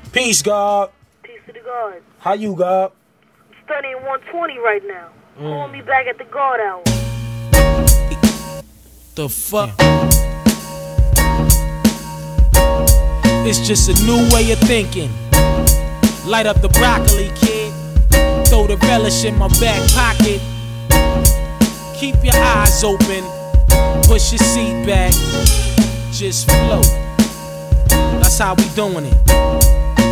Peace, God. Peace to the God. How you, God? I'm studying 120 right now. Call me back at the God hour. The fuck? It's just a new way of thinking. Light up the broccoli, kid. Throw the relish in my back pocket. Keep your eyes open. Push your seat back. Just float. That's how we doing it.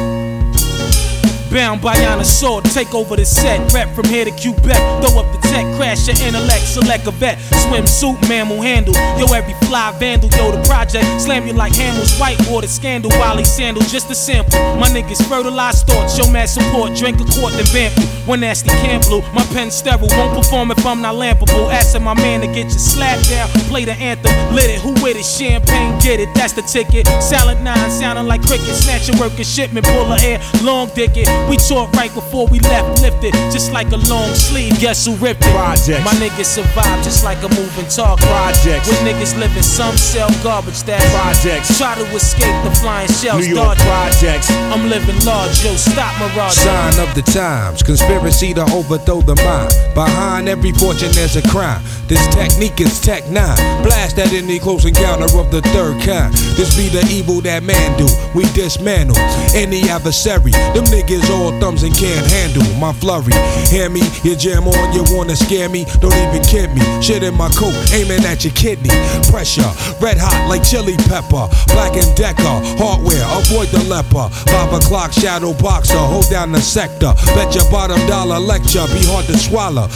Bound by honor sword, take over the set. Rep from here to Quebec, throw up the tech, crash your intellect, select a vet. Swimsuit, mammal handle, yo every fly vandal. Yo the project, slam you like Hamill's whitewater scandal. Wally sandal, just a sample. My niggas fertilize thoughts, show mad support. Drink a quart, then vamp you. One nasty can blue, my pen sterile. Won't perform if I'm not lampable. Asking my man to get your slap down. Play the anthem, lit it, who with it? Champagne, get it, that's the ticket. Silent 9, sounding like cricket. Snatch your work and shipment, pull her air, long dick it. We talked right before we left, lifted, just like a long sleeve. Guess who ripped it? Projects. My niggas survive just like a moving target. Projects. With niggas living, some sell garbage that Projects. try to escape the flying shells. New York projects. I'm living large, yo, stop mirage. Sign of the times, conspiracy to overthrow the mind. Behind every fortune there's a crime. This technique is Tech 9. Blast at any close encounter of the third kind. This be the evil that man do. We dismantle any adversary. Them niggas all thumbs and can't handle my flurry. Hear me? You jam on, you wanna scare me? Don't even kid me. Shit in my coat, aiming at your kidney. Pressure, red hot like chili pepper. Black and Decker, hardware, avoid the leper. 5 o'clock shadow boxer, hold down the sector. Bet your bottom dollar lecture, be hard to swallow.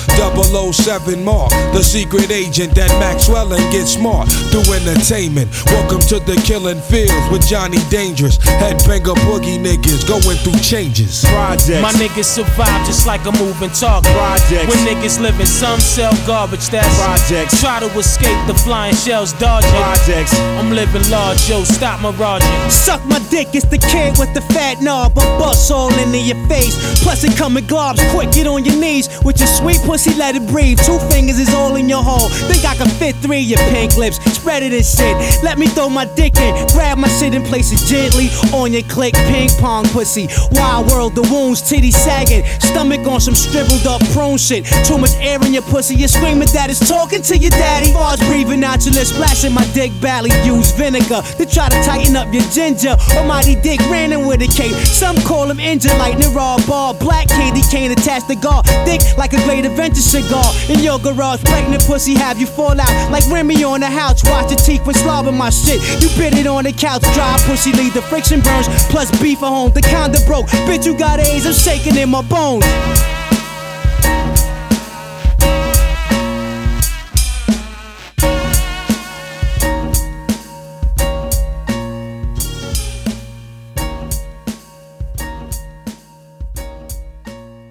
007 Mark, the secret agent that Maxwell and get smart. Through entertainment, welcome to the killing fields with Johnny Dangerous. Headbanger boogie niggas going through changes. Projects. My niggas survive just like a moving target. Projects. When niggas living, some sell garbage that's Projects. try to escape the flying shells, dodging. Projects. I'm living large, yo, stop miraging. Suck my dick, it's the kid with the fat knob. A bust all into your face. Plus it come in globs, quick, get on your knees. With your sweet pussy, let it breathe. 2 fingers is all in your hole. Think I can fit 3 of your pink lips. Spread it and shit. Let me throw my dick in. Grab my shit and place it gently on your click. Ping pong pussy. Wild world, the wounds, titties sagging. Stomach on some shriveled up prone shit. Too much air in your pussy, you're screaming that it's talking to your daddy. Bars breathing out your lips, splashing my dick belly. Use vinegar to try to tighten up your ginger. Almighty dick ran in with a cape. Some call him engine lightning, raw ball. Black candy cane attached to guard. Thick like a great adventure cigar. In your garage, pregnant pussy have you fall out like Remy on the house. Watch your teeth when slobbing my shit. You bit it on the couch, dry pussy leave the friction burns. Plus beef at home, the kinda broke. Bitch, you got AIDS, I'm shaking in my bones.